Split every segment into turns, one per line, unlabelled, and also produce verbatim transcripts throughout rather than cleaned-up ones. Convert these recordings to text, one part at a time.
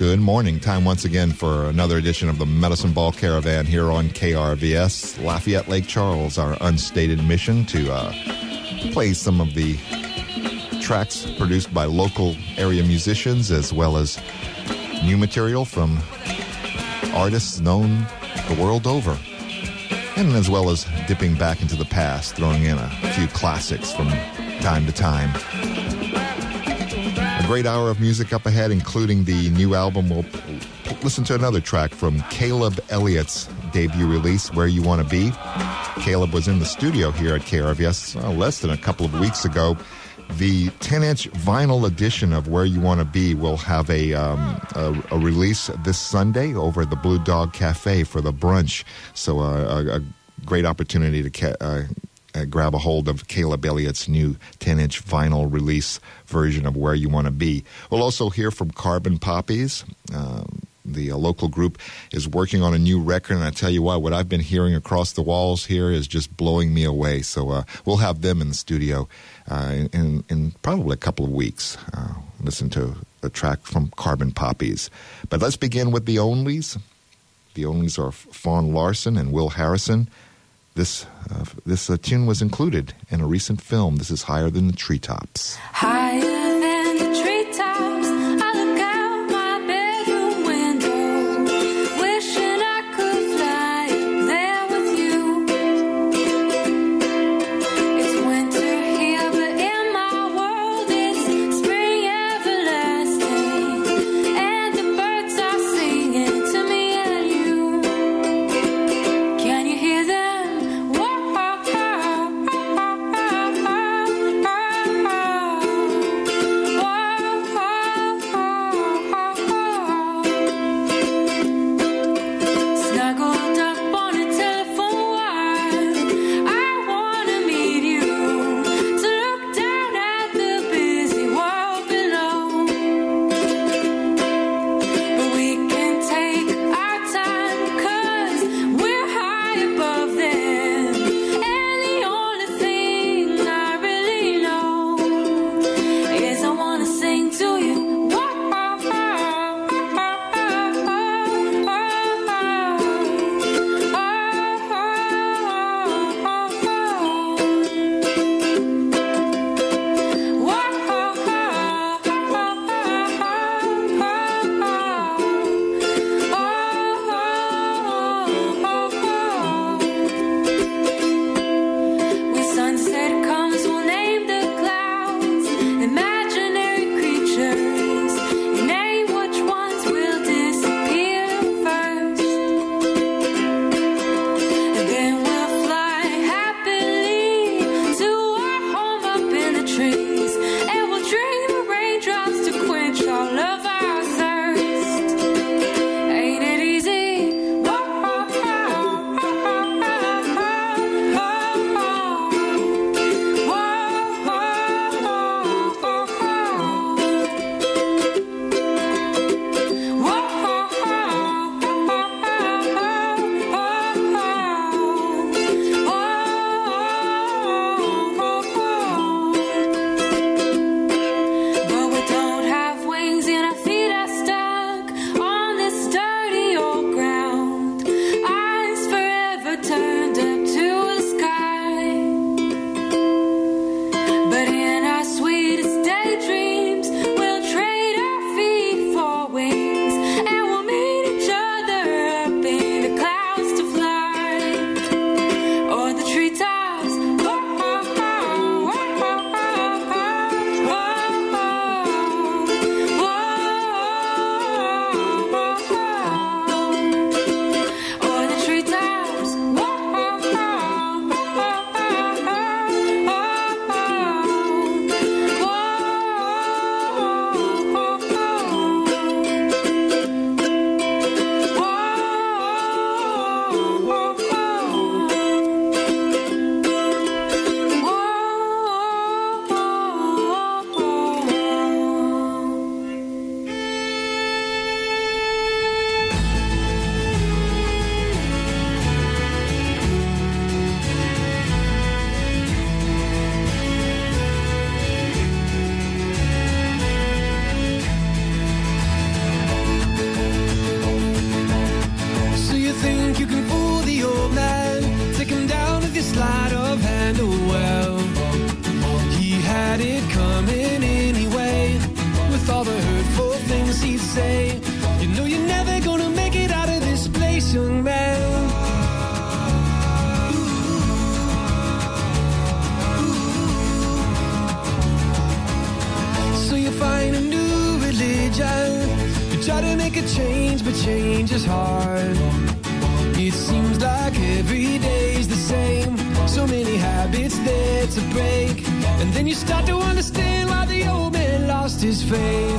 Good morning. Time once again for another edition of the Medicine Ball Caravan here on K R V S. Lafayette Lake Charles, our unstated mission to uh, play some of the tracks produced by local area musicians as well as new material from artists known the world over. And as well as dipping back into the past, throwing in a few classics from time to time. A great hour of music up ahead, including the new album. We'll listen to another track from Caleb Elliott's debut release, Where You Want to Be. Caleb was in the studio here at K R V S uh, less than a couple of weeks ago. The ten-inch vinyl edition of Where You Want to Be will have a, um, a a release this Sunday over at the Blue Dog Cafe for the brunch. So uh, a, a great opportunity to ca- uh, uh, grab a hold of Caleb Elliott's new ten-inch vinyl release version of Where You Want to Be. We'll also hear from Carbon Poppies. Um, The uh, local group is working on a new record, and I tell you what, what I've been hearing across the walls here is just blowing me away. So uh, we'll have them in the studio uh, in, in probably a couple of weeks. Uh, listen to a track from Carbon Poppies. But let's begin with the Onlys. The Onlys are Fawn Larson and Will Harrison. This uh, this uh, tune was included in a recent film. This is Higher Than the Treetops.
Higher than the treetops.
Try to make a change, but change is hard. It seems like every day's the same. So many habits there to break. And then you start to understand why the old man lost his faith.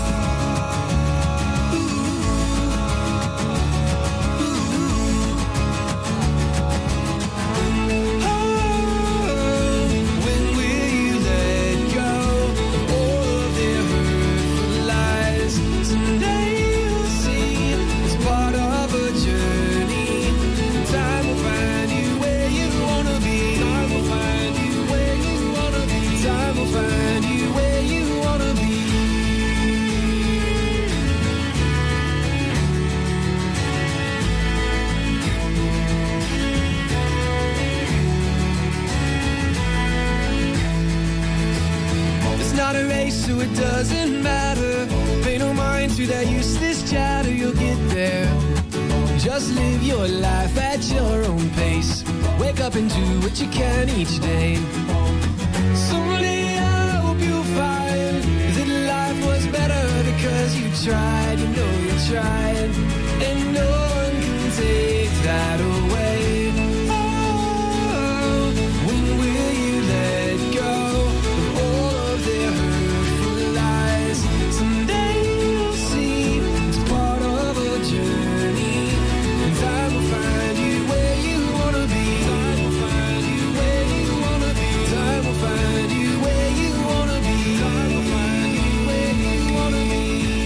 So it doesn't matter. Pay no mind to that useless chatter. You'll get there. Just live your life at your own pace. Wake up and do what you can each day. Someday I hope you'll find that life was better because you tried. You know you tried, and no one can take that away. Oh, when will you let go of all of their hurt? Someday you'll see it's part of a journey. And time will find you where you wanna be. Time will find you where you wanna be. Time will find you where you wanna be. Time will find you where you wanna be.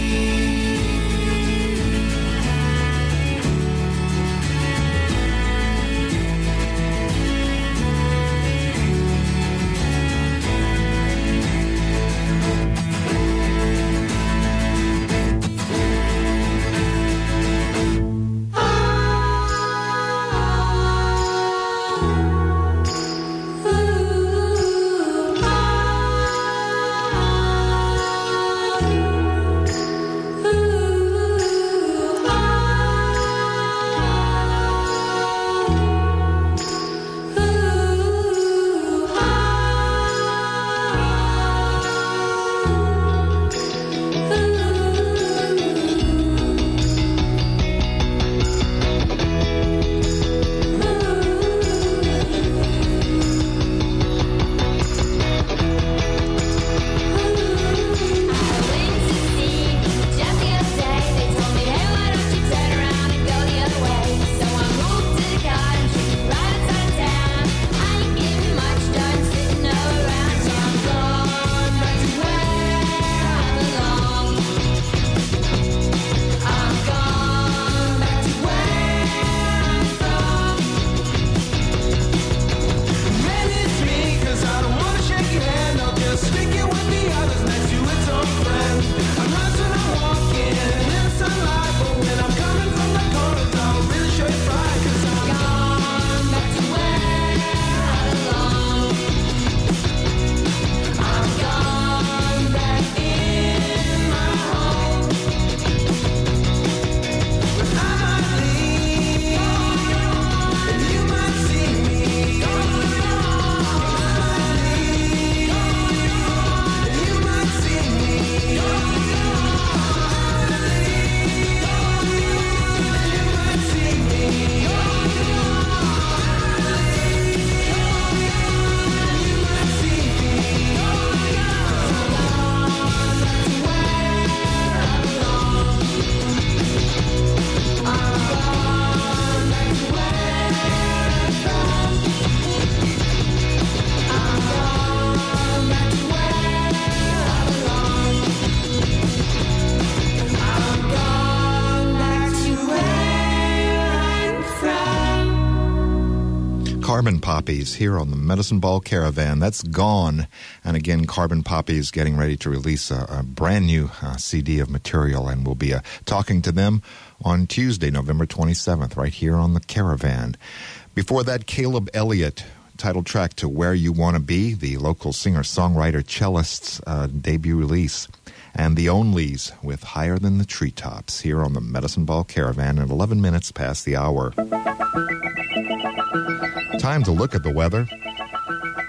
Carbon Poppies here on the Medicine Ball Caravan. That's Gone. And again, Carbon Poppies getting ready to release a, a brand new uh, C D of material, and we'll be uh, talking to them on Tuesday, November twenty-seventh, right here on the Caravan. Before that, Caleb Elliott, title track to Where You Want to Be, the local singer-songwriter cellist's uh, debut release. And the Onlys with Higher Than the Treetops here on the Medicine Ball Caravan at eleven minutes past the hour. Time to look at the weather.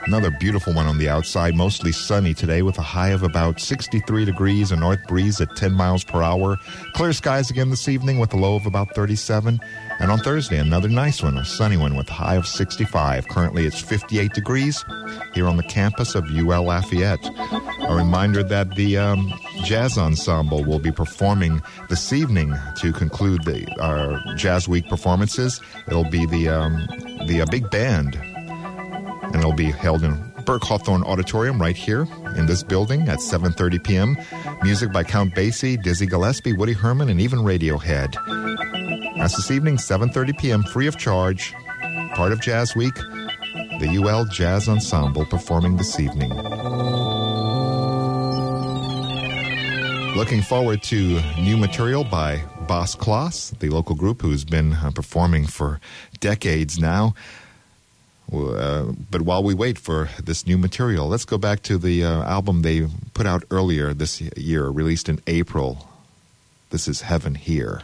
Another beautiful one on the outside, mostly sunny today with a high of about sixty-three degrees, a north breeze at ten miles per hour. Clear skies again this evening with a low of about thirty-seven. And on Thursday, another nice one, a sunny one with a high of sixty-five. Currently, it's fifty-eight degrees here on the campus of U L Lafayette. A reminder that the um, Jazz Ensemble will be performing this evening to conclude the our Jazz Week performances. It'll be the, um, the uh, big band, and it'll be held in Burke Hawthorne Auditorium right here in this building at seven thirty p.m. Music by Count Basie, Dizzy Gillespie, Woody Herman, and even Radiohead. That's this evening, seven thirty p.m., free of charge, part of Jazz Week, the U L Jazz Ensemble performing this evening. Looking forward to new material by Boss Kloss, the local group who's been uh, performing for decades now. Uh, but while we wait for this new material, let's go back to the uh, album they put out earlier this year, released in April. This is Heaven Here.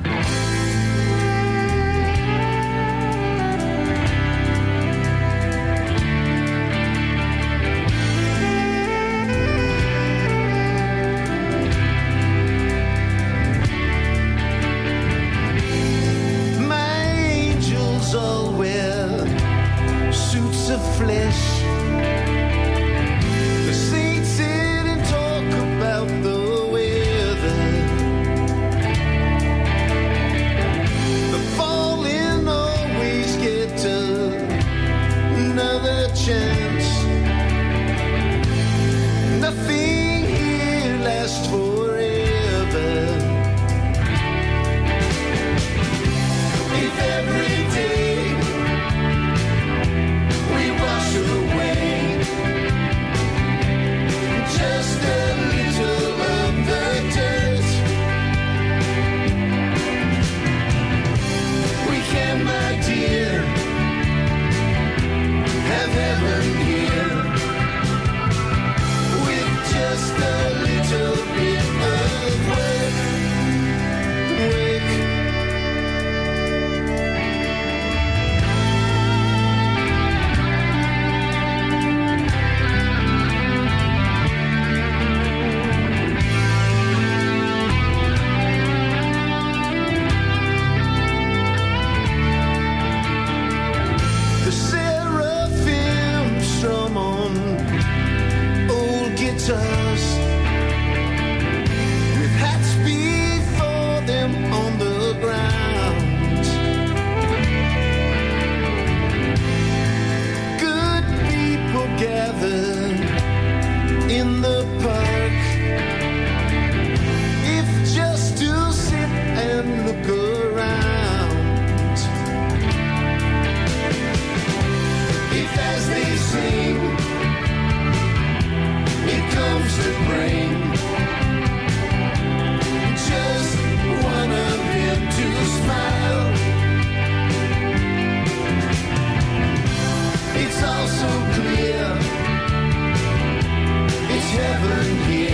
It's all so clear. It's heaven here.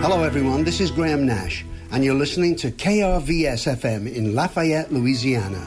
Hello everyone, this is Graham Nash, and you're listening to K R V S F M in Lafayette, Louisiana.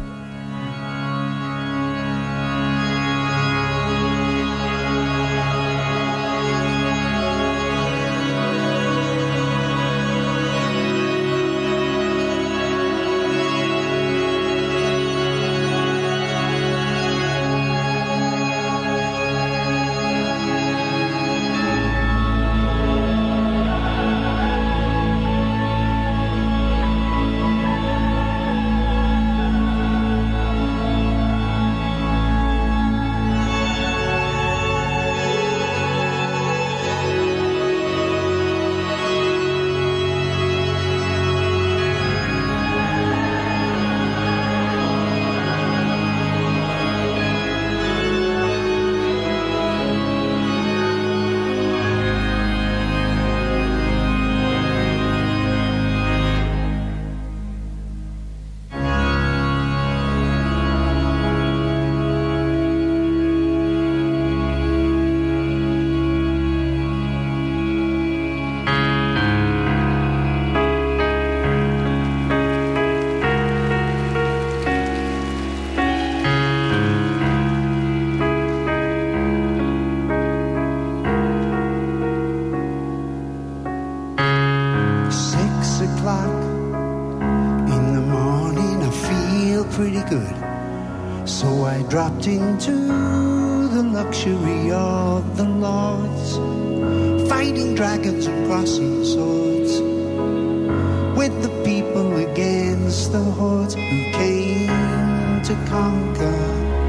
Dropped into the luxury of the lords, fighting dragons and crossing swords, with the people against the hordes who came to conquer.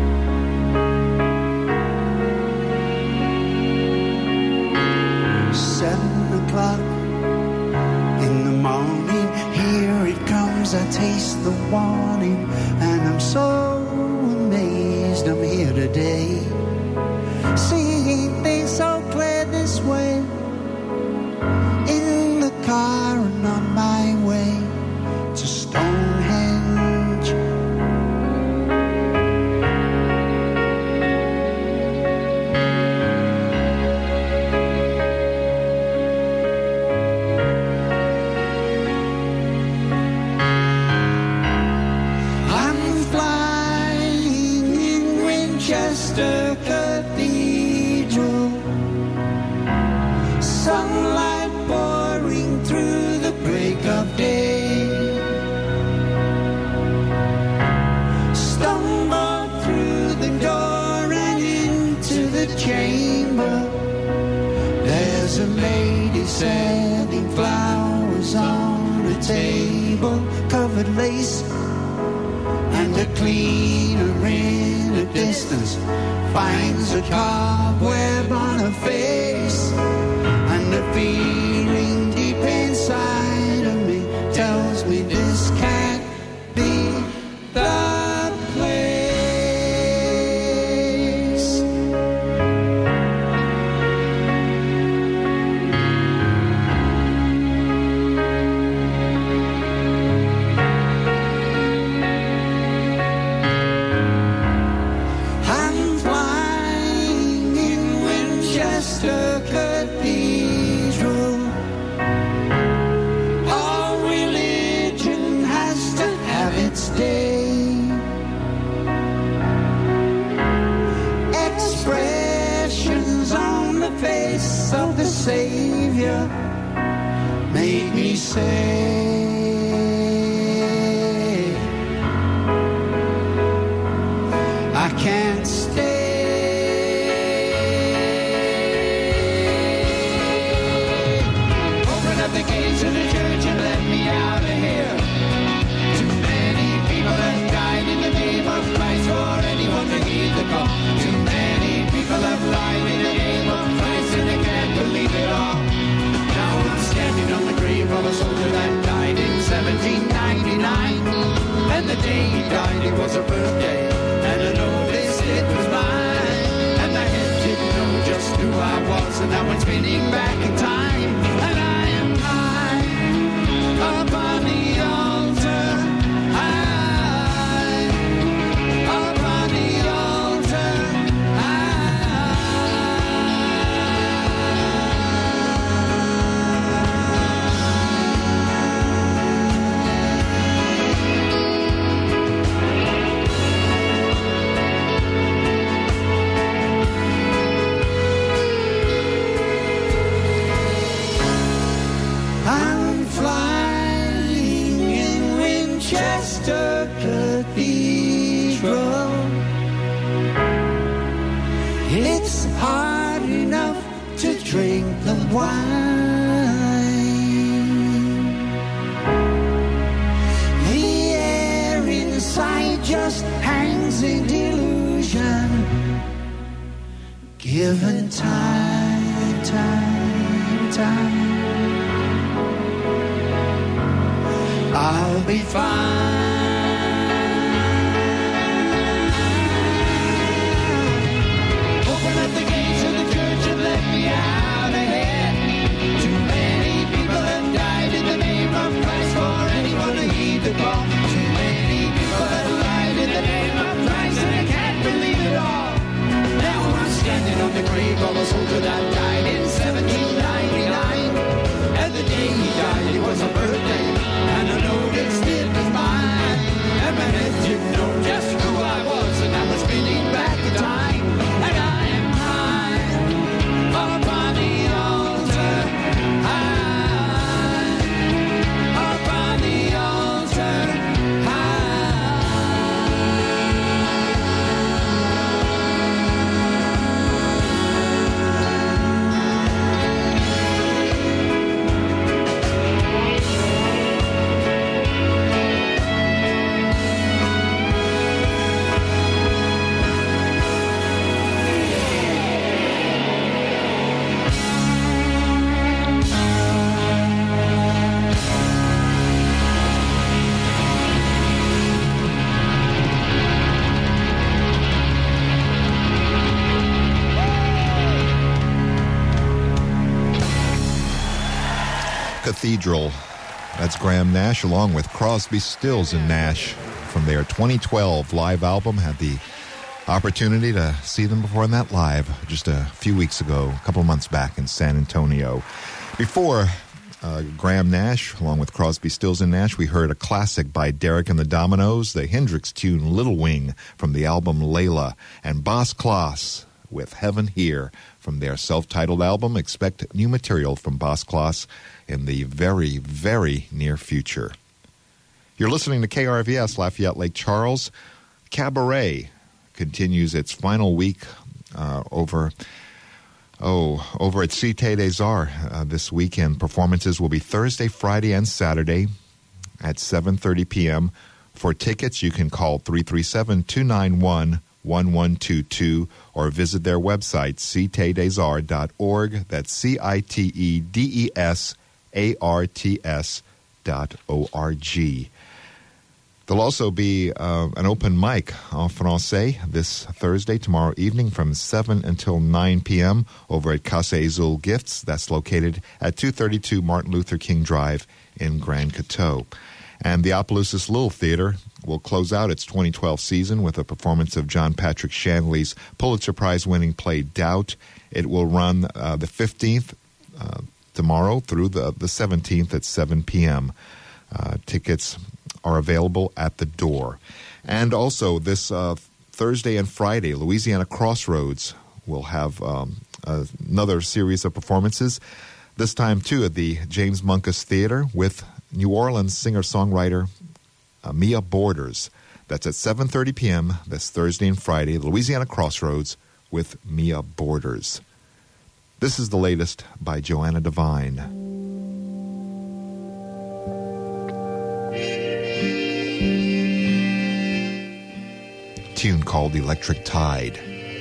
Seven o'clock in the morning, here it comes, I taste the warning, and I'm so I'm here today, seeing things so clear this way, in the car and on my way to Stonehenge. Cathedral, sunlight pouring through the break of day, stumbled through the door and into the chamber. There's a lady setting flowers on a table, covered lace, and a cleaner in the distance finds a cobweb on her face, and the feeling deep inside of me tells me this can't be the place. Cathedral, all religion has to have its day. Expressions on the face of the Savior made me say, I can't stay. The gates of the church and let me out of here. Too many people have died in the name of Christ for anyone to heed the call. Too many people have lied in the name of Christ and they can't believe it all. Now I'm standing on the grave of a soldier that died in seventeen ninety-nine, and the day he died it was a birthday, and I noticed it was mine, and I didn't know just who I was, and now I'm spinning back in time, and I upon the altar, high, upon the altar, high. It's hard enough to drink the wine. The air inside just hangs in delusion. Given time, time, time, I'll be fine. Open up the gates of the church and let me out of here. Too many people have died in the name of Christ for anyone to heed the call. Too many people have lied in the name of Christ and I can't believe it all. Now I'm standing on the grave of a soldier that died in seventeen ninety-nine. And the day he died, it was a birthday, and I know this still is mine. And my head didn't know just who I was, and I was spinning back the time. And I am high upon the altar, high upon the altar,
Cathedral. That's Graham Nash along with Crosby, Stills and Nash from their twenty twelve live album. Had the opportunity to see them perform that live just a few weeks ago, a couple of months back in San Antonio. Before uh, Graham Nash, along with Crosby, Stills and Nash, we heard a classic by Derek and the Dominoes, the Hendrix tune Little Wing from the album Layla, and Boss Klaus with Heaven Here from their self-titled album. Expect new material from Boss Klaus in the very, very near future. You're listening to K R V S Lafayette Lake Charles. Cabaret continues its final week uh, over oh over at Cité des Arts uh, this weekend. Performances will be Thursday, Friday, and Saturday at seven thirty p.m. For tickets, you can call three three seven, two nine one, one one two two or visit their website, cité des arts dot org. That's C I T E D E S A R T S dot O R G. There'll also be uh, an open mic en français this Thursday, tomorrow evening from seven until nine p.m. over at Casa Azul Gifts. That's located at two thirty-two Martin Luther King Drive in Grand Coteau. And the Opelousas Little Theater will close out its twenty twelve season with a performance of John Patrick Shanley's Pulitzer Prize-winning play Doubt. It will run uh, the fifteenth uh, tomorrow through the, the seventeenth at seven p.m. Uh, tickets are available at the door. And also this uh, Thursday and Friday, Louisiana Crossroads will have um, uh, another series of performances, this time too at the James Munkus Theater with New Orleans singer-songwriter uh, Mia Borders. That's at seven thirty p.m. this Thursday and Friday, Louisiana Crossroads with Mia Borders. This is the latest by Joanna Devine. Tune called Electric Tide.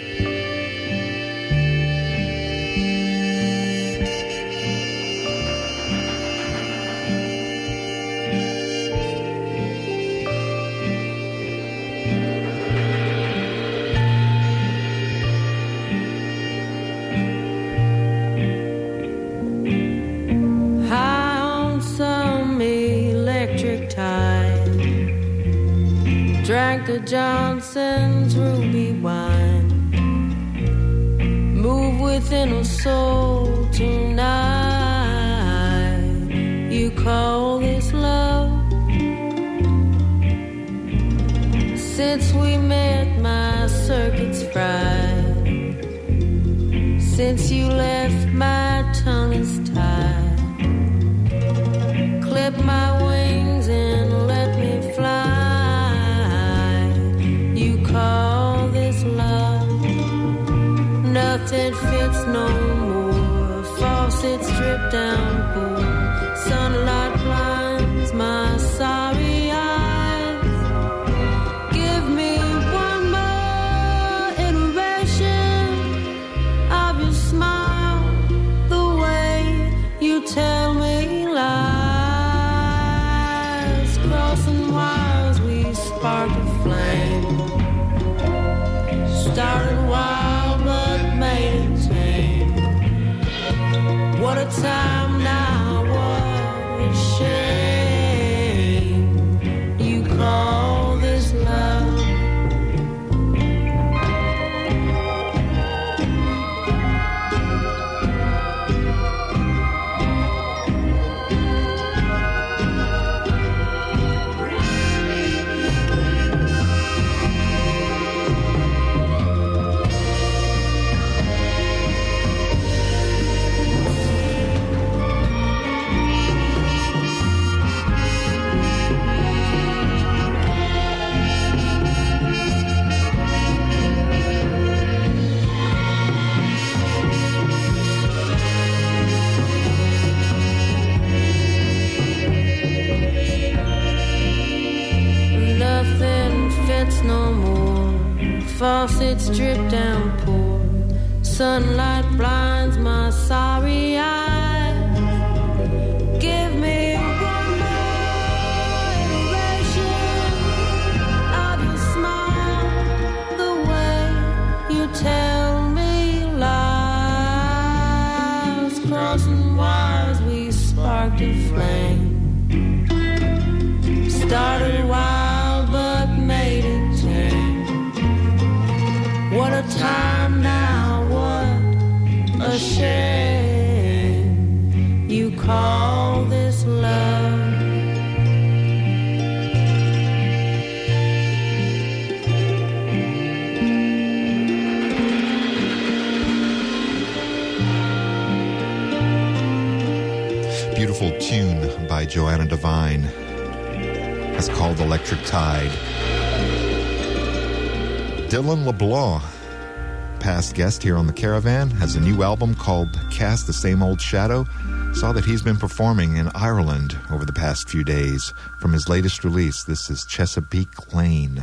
Drank the Johnson's ruby wine. Move within a soul tonight. You call this love? Since we met, my circuits fried. Since you left, my tongue is tied. Clip my wings and let me fly. Call this love? fits no more. Faucets drip down, pool. Sunlight blinds my sorry eyes. Give me one more iteration of your smile, the way you tell me lies. Crossing wires, we sparked a flame. Started wild but made it tame. What a time now, what a shame. You call this love. No more faucets drip down, pour. Sunlight blinds my sorry eyes. Give me one more iteration of your smile, the way you tell me lies. Crossing wires, we sparked a flame. Started wild but made it. What a time now, what a shame. You call this love.
Beautiful tune by Joanna Devine. It's called Electric Tide. Dylan LeBlanc, past guest here on the Caravan, has a new album called Cast the Same Old Shadow. Saw that he's been performing in Ireland over the past few days. From his latest release, this is Chesapeake Lane.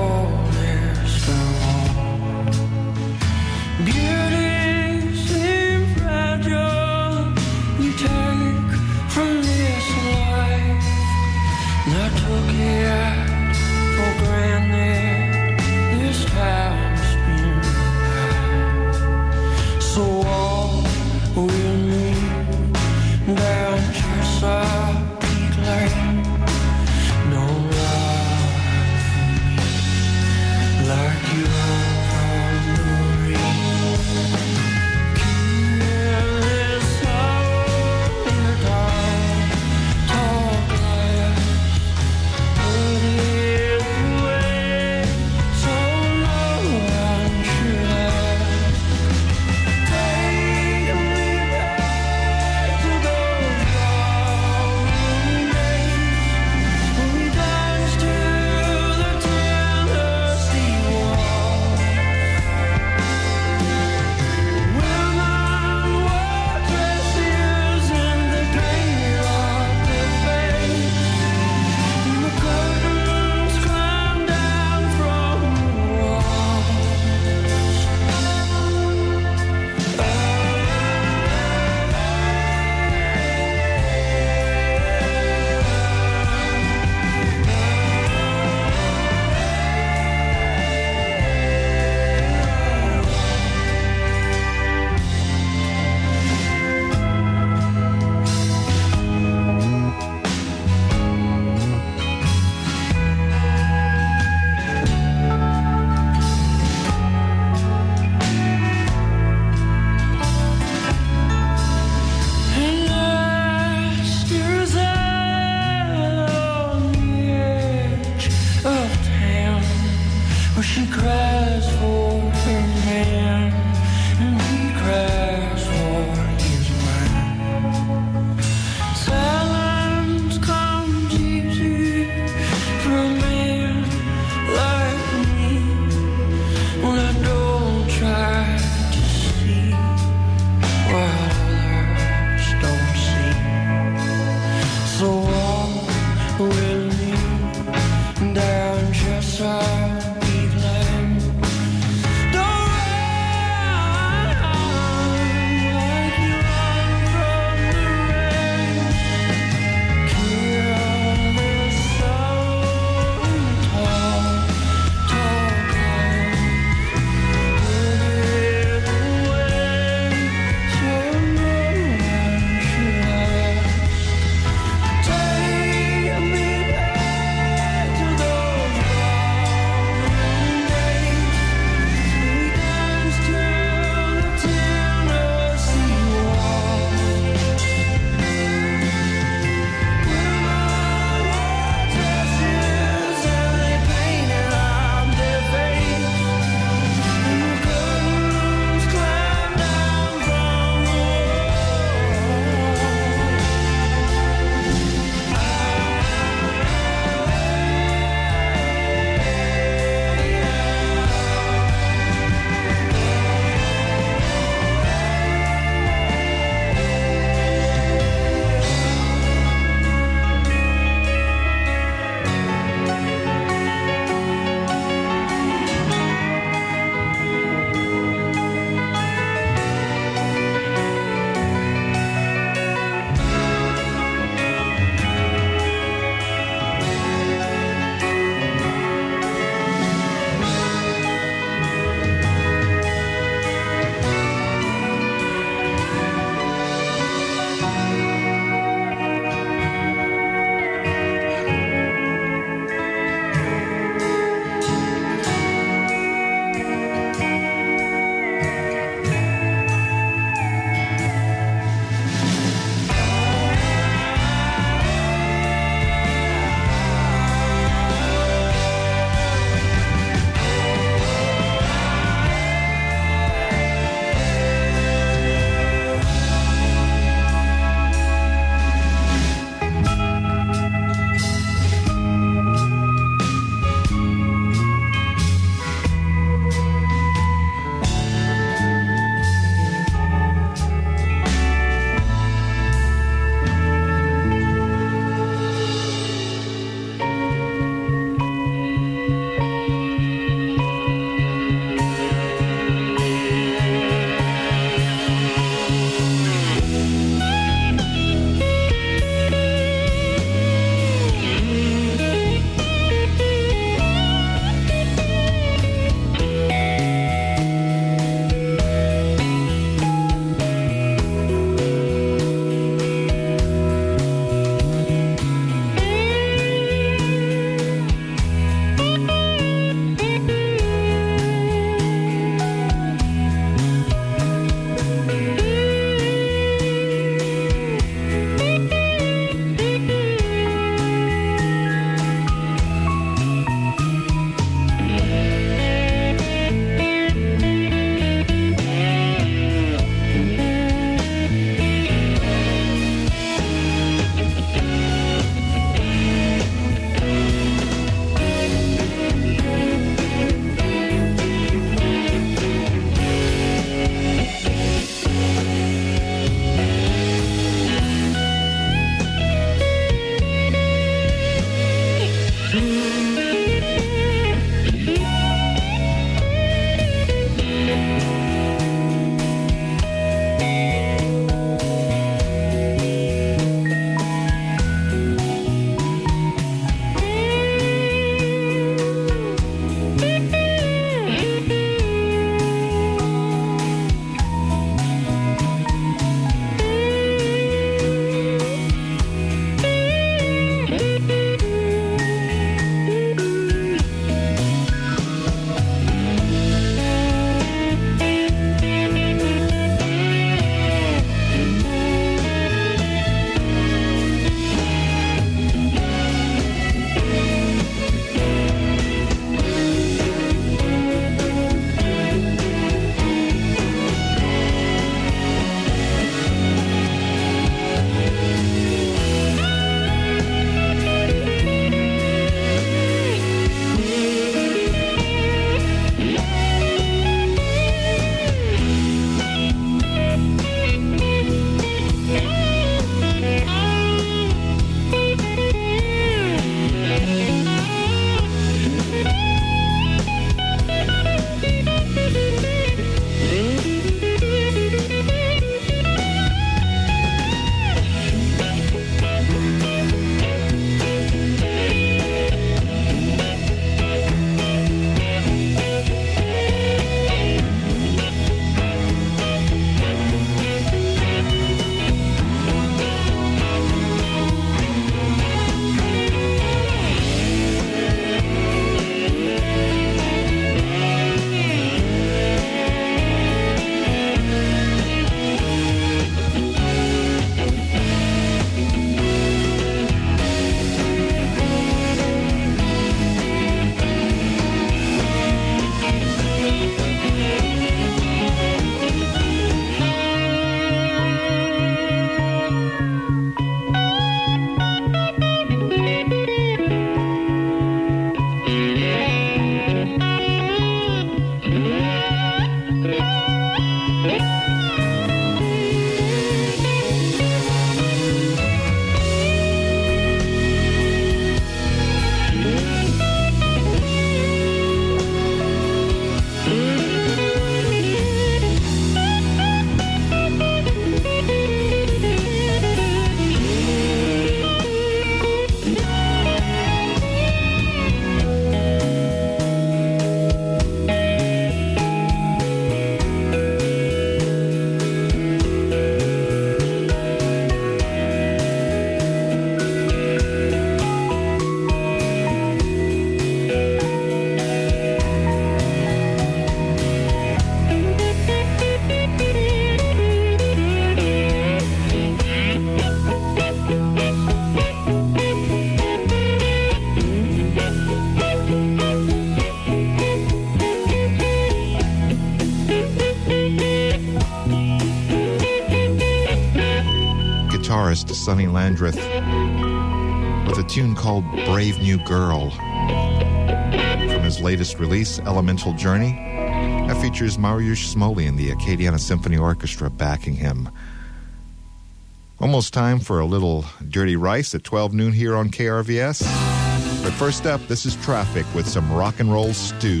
Guitarist Sonny Landreth with a tune called Brave New Girl from his latest release, Elemental Journey. That features Mariusz Smoley and the Acadiana Symphony Orchestra backing him. Almost time for a little Dirty Rice at twelve noon here on K R V S. But first up, this is Traffic with some rock and roll stew.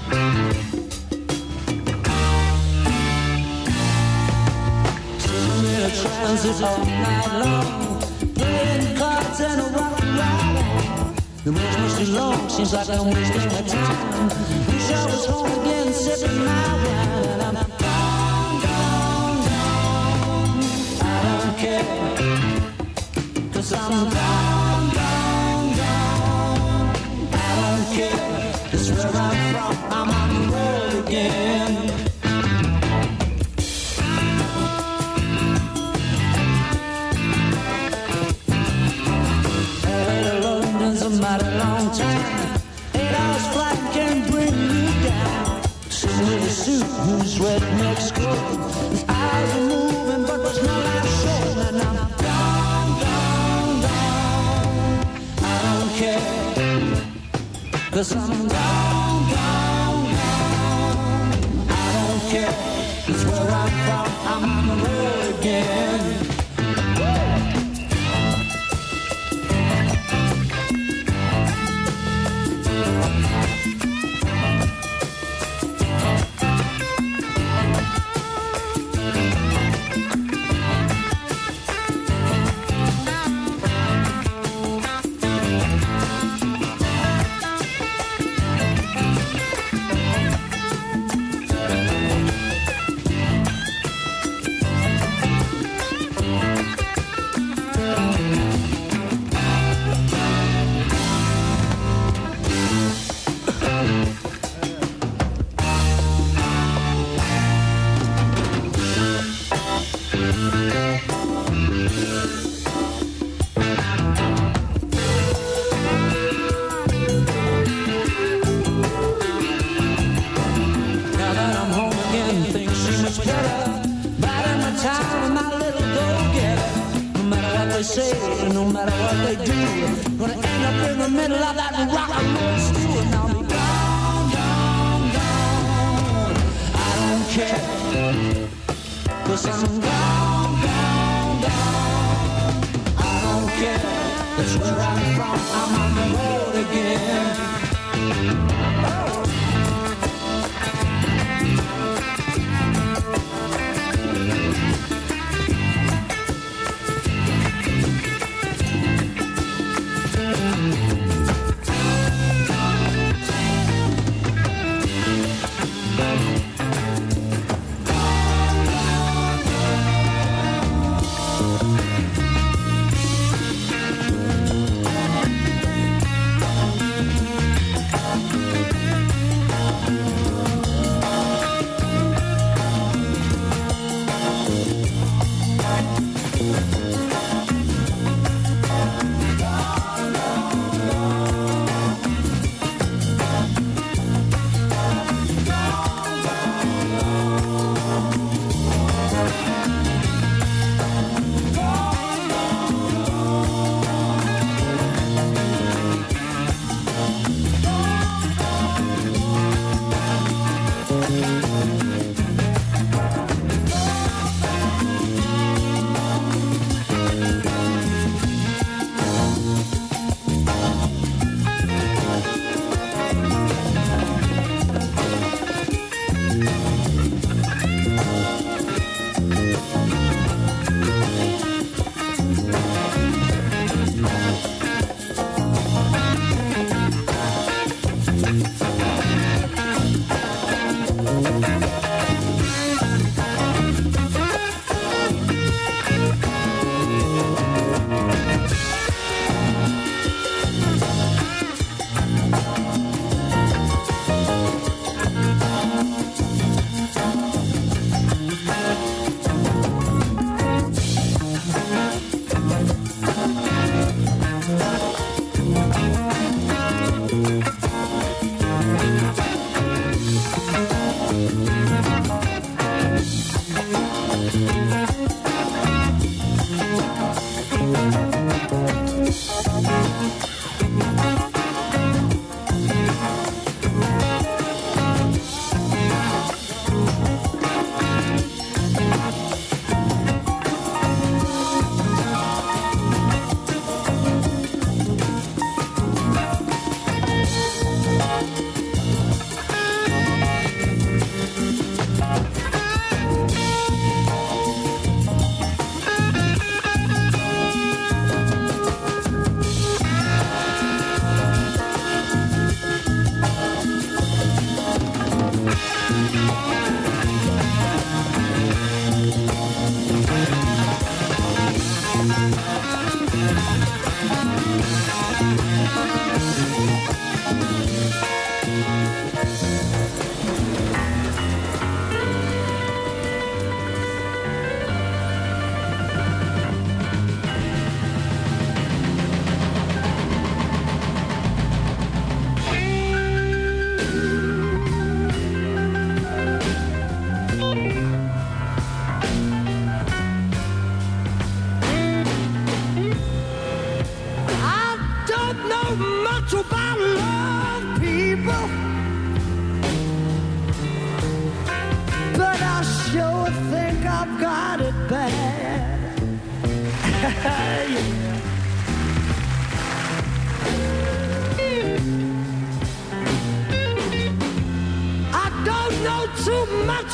Transit all night long, playing cards and a rock and roll. The morning's much too long, seems like I'm wasting my time. Wish I was home again, sipping my wine, and I'm gone, gone, gone. I don't care, 'cause I'm gone, gone, gone. I don't care, it's where I'm from, I'm on the road again. A mighty long time. Eight hours flight can bring you down. Sitting with a suit whose sweat makes cold. His eyes are moving, but there's no light showing. And I'm gone, gone, gone. I don't care, 'cause I'm gone, gone, gone. I don't care, it's where I'm from, I'm on the road again.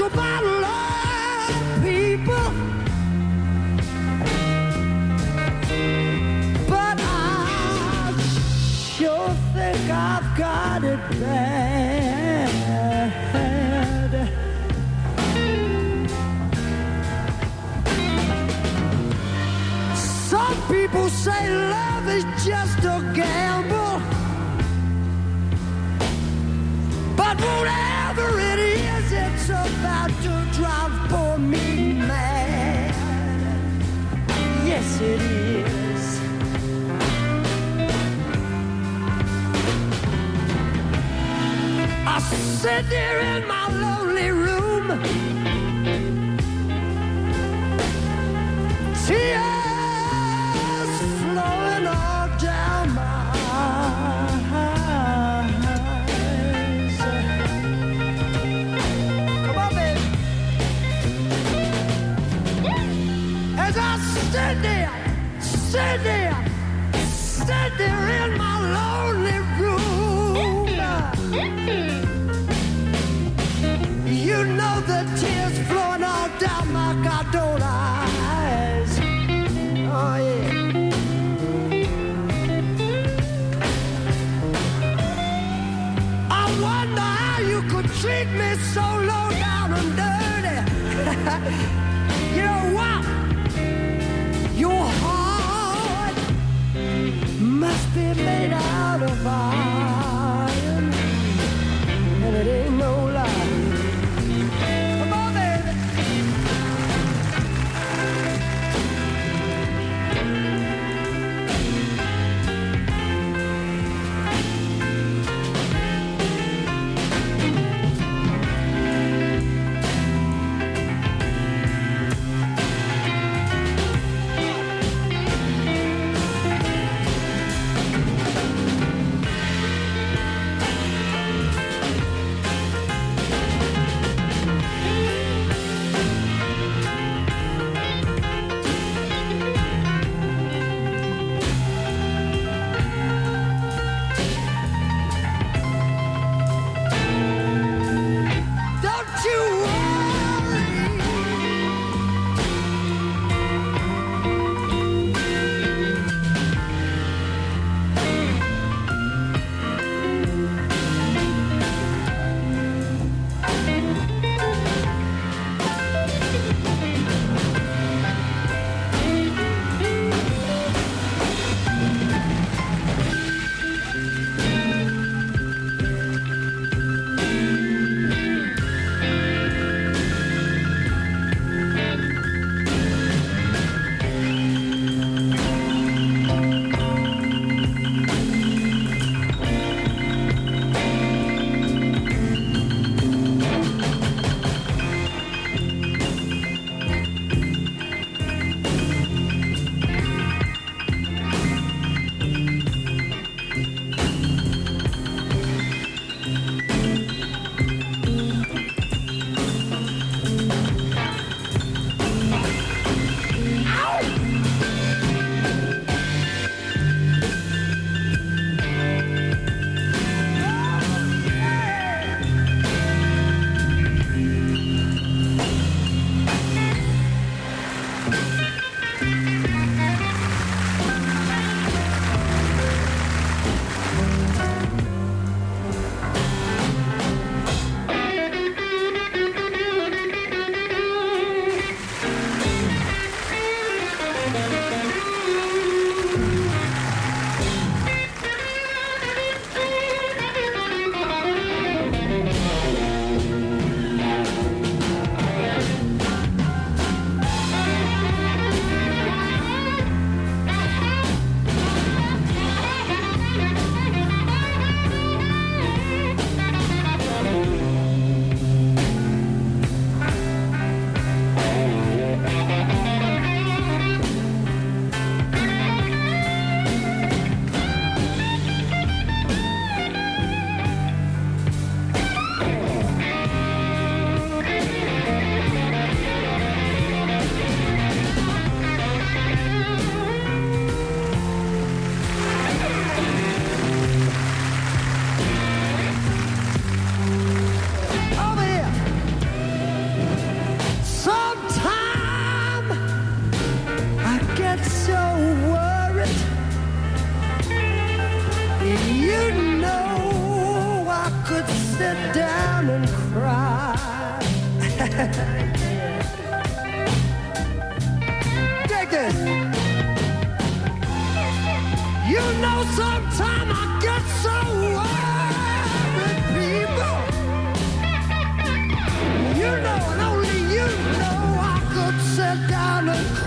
about love, people. But I sure think I've got it bad. Some people say love is just a gamble. But whatever it is, it's about to drive poor me mad. Yes, it is. I sit there in my lonely room, tears flowing all down my eyes. Come on, baby. As I sit there, sit there, sit there in my lonely room. You know the tears flowing all down my goddamn eyes. Oh yeah. I wonder how you could treat me so low down and dirty. You know what? Your heart must be made out of iron, and it ain't no lie. Come on, baby.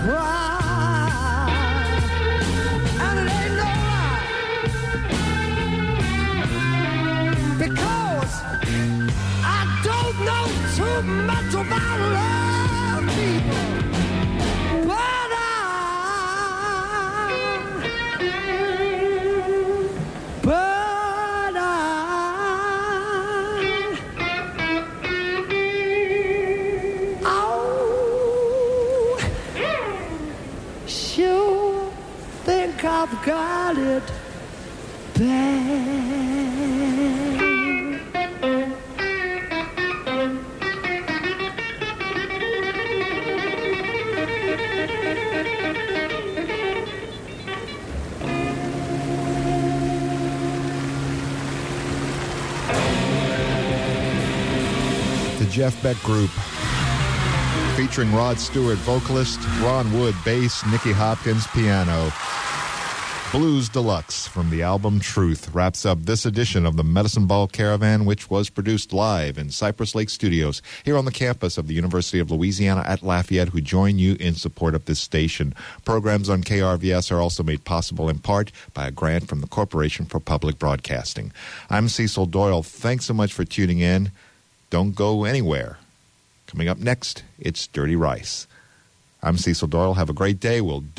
pride, and it ain't no lie, because I don't know too much about love people, but I, but I, oh, sure think I've got it bad.
The Jeff Beck Group, featuring Rod Stewart, vocalist, Ron Wood, bass, Nicky Hopkins, piano. Blues Deluxe from the album Truth wraps up this edition of the Medicine Ball Caravan, which was produced live in Cypress Lake Studios here on the campus of the University of Louisiana at Lafayette, who join you in support of this station. Programs on K R V S are also made possible in part by a grant from the Corporation for Public Broadcasting. I'm Cecil Doyle. Thanks so much for tuning in. Don't go anywhere. Coming up next, it's Dirty Rice. I'm Cecil Doyle. Have a great day. We'll do